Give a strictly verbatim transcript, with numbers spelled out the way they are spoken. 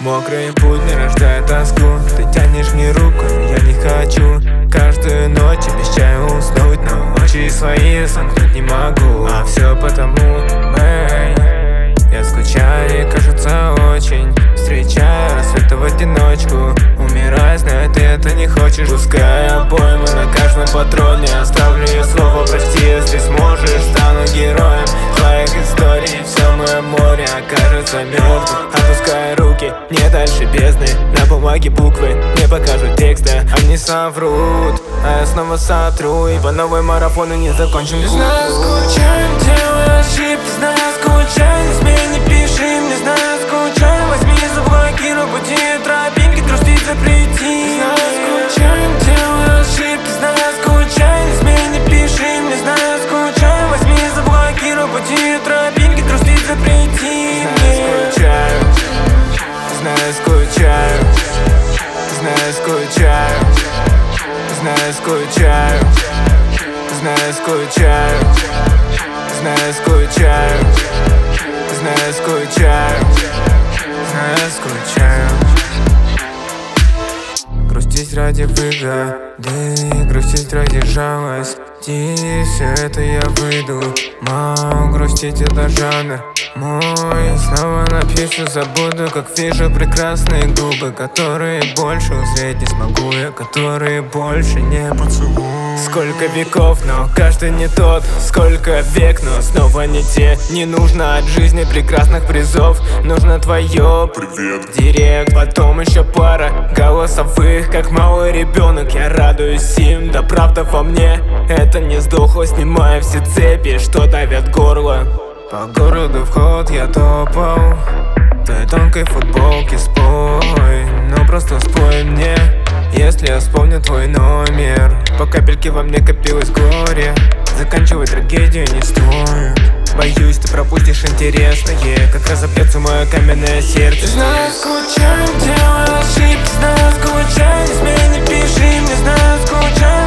Мокрый путь не рождает тоску. Ты тянешь мне руку, но я не хочу. Каждую ночь обещаю уснуть, но очи свои сомкнуть не могу. А все потому, эй, я скучаю и кажется очень. Встречаю рассветы в одиночку. Умирай, знаю, ты это не хочешь. Пускай обоймы на каждом патроне. Оставлю я слово прости, если сможешь. Стану героем твоих историй. Все мое море окажется мертвым. Опускай руки, не дальше бездны. На бумаге буквы не покажут текста. Они соврут, а я снова сотру. И по новой марафону не закончим. Не знаю, скучаю, делаю ошибки. Знаю, скучаю, не смей, не пиши. Не знаю, скучаю, возьми, заблокируй пути, тропинки, грустить запрети. Не знаю, скучаю, делаю ошибки. Знаю, скучаю, не смей, не пиши. Не знаю, скучаю, возьми, заблокируй пути, тропинки, грустить запрети. Знаю, скучаю, знаю, скучаю, знаю, скучаю, знаю, скучаю, знаю, скучаю, знаю, скучаю, знаю, скучаю. Грустить ради выгоды, грустить ради жалости. Все это я выйду, мол, грустить это жанр мой. Снова напишу, забуду, как вижу прекрасные губы, которые больше узреть не смогу я, которые больше не поцелую. Сколько веков, но каждый не тот. Сколько век, но снова не те. Не нужно от жизни прекрасных призов. Нужно твое привет, директ. Потом еще пара голосовых, как малый ребенок. Я радуюсь им, да правда во мне. Это не сдохло, снимая все цепи, что давят горло. По городу вход я топал в твоей тонкой футболке, спой. Ну просто спой мне, если я вспомню твой номер. По капельке во мне копилось горе. Заканчивать трагедию не стоит. Боюсь, ты пропустишь интересное, как разобьется мое каменное сердце. Знаю, скучаю, делаю ошибки. Знаю, скучаю, не смей, не пиши. Не знаю, скучаю,